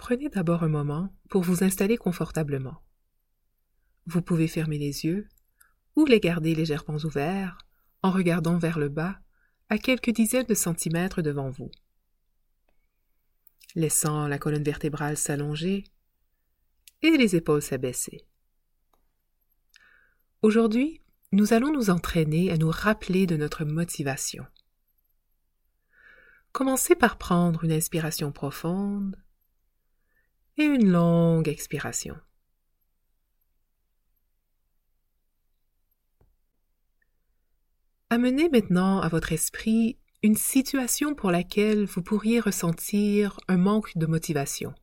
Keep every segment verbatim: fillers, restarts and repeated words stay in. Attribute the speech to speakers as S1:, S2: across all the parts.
S1: Prenez d'abord un moment pour vous installer confortablement. Vous pouvez fermer les yeux ou les garder légèrement ouverts en regardant vers le bas à quelques dizaines de centimètres devant vous. Laissant la colonne vertébrale s'allonger et les épaules s'abaisser. Aujourd'hui, nous allons nous entraîner à nous rappeler de notre motivation. Commencez par prendre une inspiration profonde et une longue expiration. Amenez maintenant à votre esprit une situation pour laquelle vous pourriez ressentir un manque de motivation.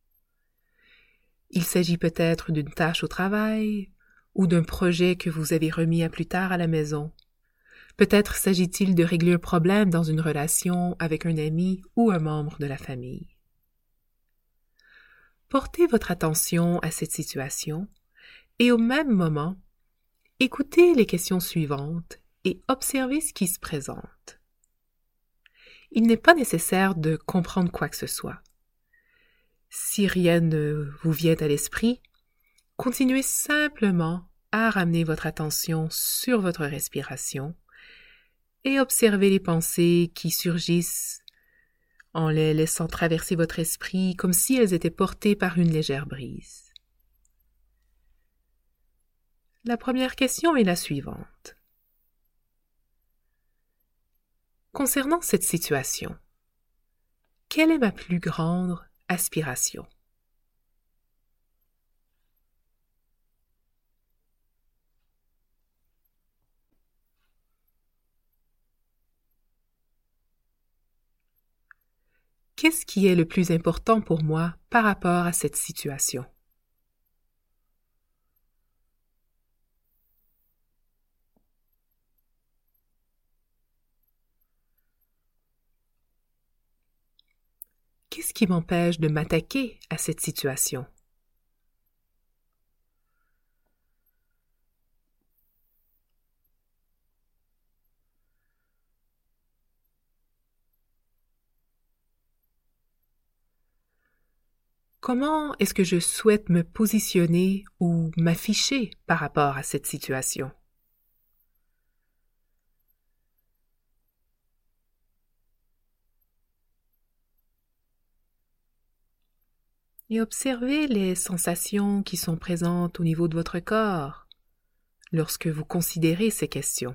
S1: Il s'agit peut-être d'une tâche au travail ou d'un projet que vous avez remis à plus tard à la maison. Peut-être s'agit-il de régler un problème dans une relation avec un ami ou un membre de la famille. Portez votre attention à cette situation et au même moment, écoutez les questions suivantes et observez ce qui se présente. Il n'est pas nécessaire de comprendre quoi que ce soit. Si rien ne vous vient à l'esprit, continuez simplement à ramener votre attention sur votre respiration et observez les pensées qui surgissent en les laissant traverser votre esprit comme si elles étaient portées par une légère brise. La première question est la suivante. Concernant cette situation, quelle est ma plus grande aspiration? Qu'est-ce qui est le plus important pour moi par rapport à cette situation? Qu'est-ce qui m'empêche de m'attaquer à cette situation? Comment est-ce que je souhaite me positionner ou m'afficher par rapport à cette situation? Et observez les sensations qui sont présentes au niveau de votre corps lorsque vous considérez ces questions.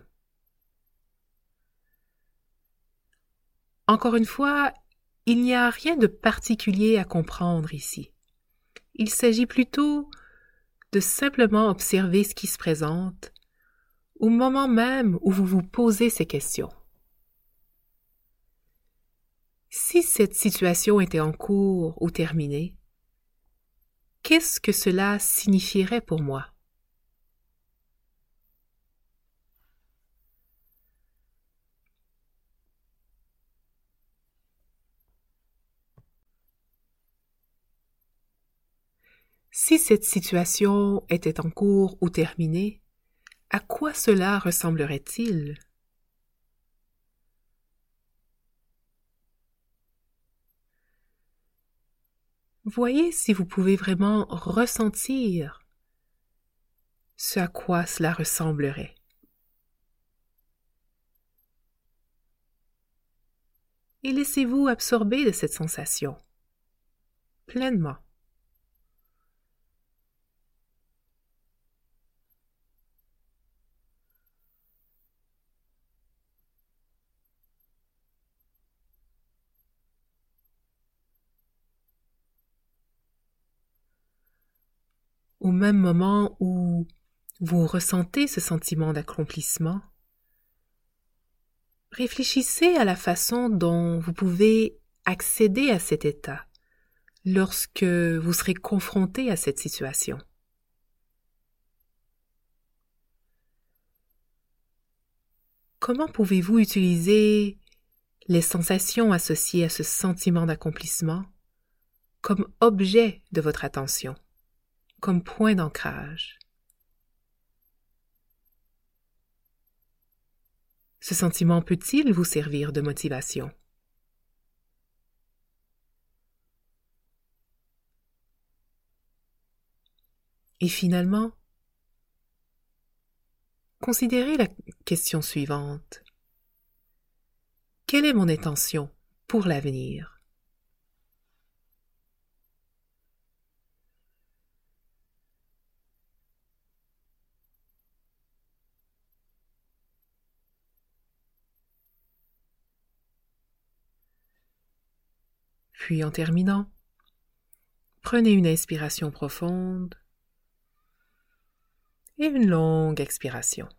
S1: Encore une fois, il n'y a rien de particulier à comprendre ici. Il s'agit plutôt de simplement observer ce qui se présente au moment même où vous vous posez ces questions. Si cette situation était en cours ou terminée, qu'est-ce que cela signifierait pour moi? Si cette situation était en cours ou terminée, à quoi cela ressemblerait-il? Voyez si vous pouvez vraiment ressentir ce à quoi cela ressemblerait. Et laissez-vous absorber de cette sensation, pleinement. Au même moment où vous ressentez ce sentiment d'accomplissement, réfléchissez à la façon dont vous pouvez accéder à cet état lorsque vous serez confronté à cette situation. Comment pouvez-vous utiliser les sensations associées à ce sentiment d'accomplissement comme objet de votre attention, comme point d'ancrage? Ce sentiment peut-il vous servir de motivation? Et finalement, considérez la question suivante. Quelle est mon intention pour l'avenir? Puis en terminant, prenez une inspiration profonde et une longue expiration.